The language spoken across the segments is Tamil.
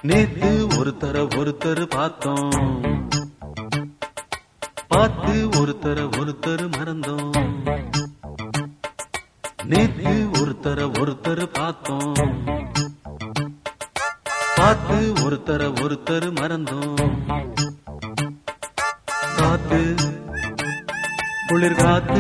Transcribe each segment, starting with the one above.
நேத்து ஒருத்தர் பார்த்தோம், பார்த்து ஒருத்தர் மறந்தோம். நேத்து ஒருத்தர் பார்த்தோம், பார்த்து ஒருத்தர் மறந்தோம். காத்து குளிர் காத்து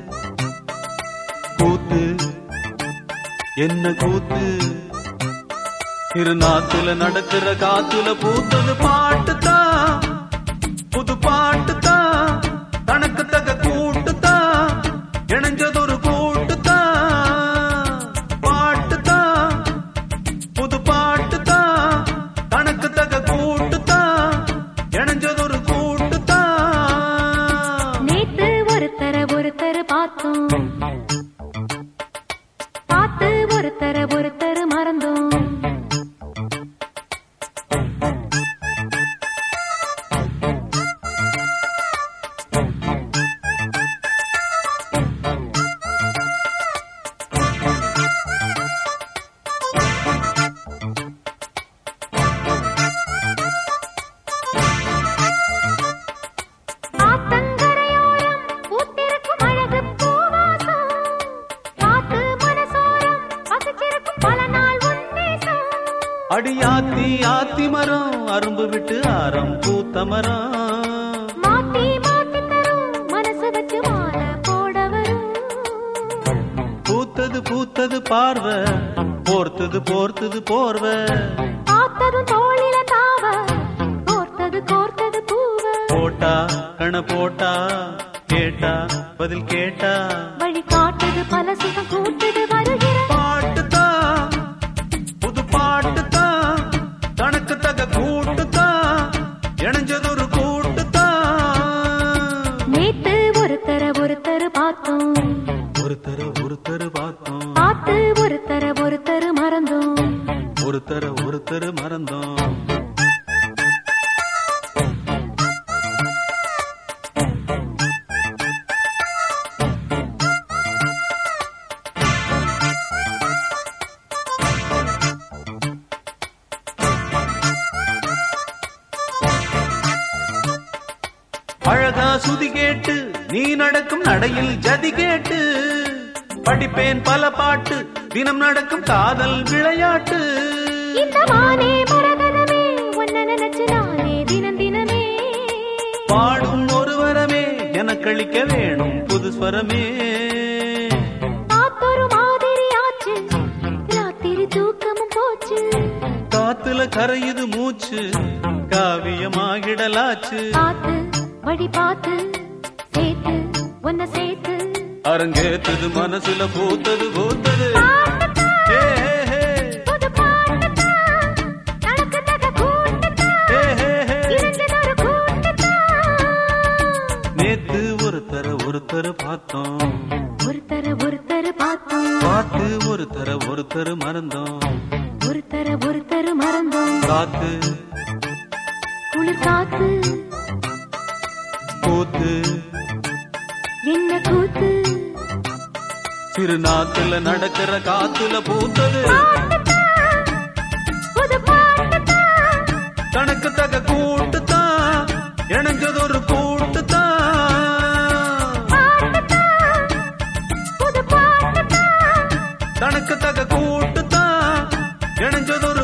கூத்து என்ன கூத்து, திருநாத்துல நடக்கிற காத்துல பூத்தது பாட்டுத்தான், புது பாட்டுத்தான், தனக்கு தக கூட்டுத்தான், இணைஞ்சதொரு கூட்டுத்தான். பாட்டுத்தான் புது பாட்டுத்தான், தனக்கு தக கூட்டுத்தான், இணைஞ்சதொரு கூட்டுத்தான். நேத்து ஒருத்தர் பார்த்தோம், பார்த்து ஒருத்தர் மறந்தோம். அடியாத்தி ஆத்தி மரம் அரும்பு விட்டு ஆரம் பூத்த மரம், மாத்தி மாத்தி தரும் மனசு வச்சு மாற போட வரும். பூத்தது பார்வை, போர்த்தது போர்வை, பார்த்ததும் தோளில தாவ, கோர்த்தது பூவ. போட்டா கண போட்டா, கேட்டா பதில் கேட்டா, வழி காட்டுது பல சுகம் கூட்டுது வருகிற பாட்டுத்தான், புது பாட்டுத்தான், தனக்கு தக கூட்டுத்தான், இணைஞ்சதொரு கூட்டுத்தான். நேத்து ஒருத்தர் பார்த்தோம், ஒருத்தர் பார்த்தோம், பார்த்து ஒருத்தர் மறந்தோம். ஒருத்தர் மறந்தோம். அழகா சுதி கேட்டு நீ நடக்கும் நடையில் ஜதி கேட்டு, படிப்பேன் பல பாட்டு தினம் நடக்கும் காதல் விளையாட்டு. இந்த வானே மரகதமே உன்னை நினைச்சு நானே தினமே பாடும் ஒரு வரமே எனக்களிக்க வேணும் புது ஸ்வரமே. காத்தொரு மாதிரி ஆச்சு, ராத்திரி தூக்கமும் போச்சு. காத்துல கரையுது மூச்சு, காவியமாகிடலாச்சு. பார்த்து வழி பார்த்து சேர்த்து உன்னை சேர்த்து, அரங்கேத்தது மனசுல பூத்தது பூத்தது. ஏ, ஏ, ஏ. புது பாட்டுத்தான், தனக்கு தக கூட்டுத்தான், ஏ, ஏ, ஏ. இணைஞ்சதொரு கூட்டுத்தான். நேத்து ஒருத்தர் பார்த்தோம், ஒருத்தர் பார்த்தோம், பார்த்து ஒருத்தர் மறந்தோம். ஒருத்தர் மறந்தோம். காத்து குளிர் காத்து கூத்து என்ன கூத்து, திருநாத்துல நடக்கிற காத்துல பூத்தது பாட்டுத்தான், புது பாட்டுத்தான், தனக்கு தக கூட்டுத்தான், இணைஞ்சதொரு கூட்டுத்தான். பாட்டுத்தான், புது பாட்டுத்தான், தனக்கு தக கூட்டுத்தான், இணைஞ்சதொரு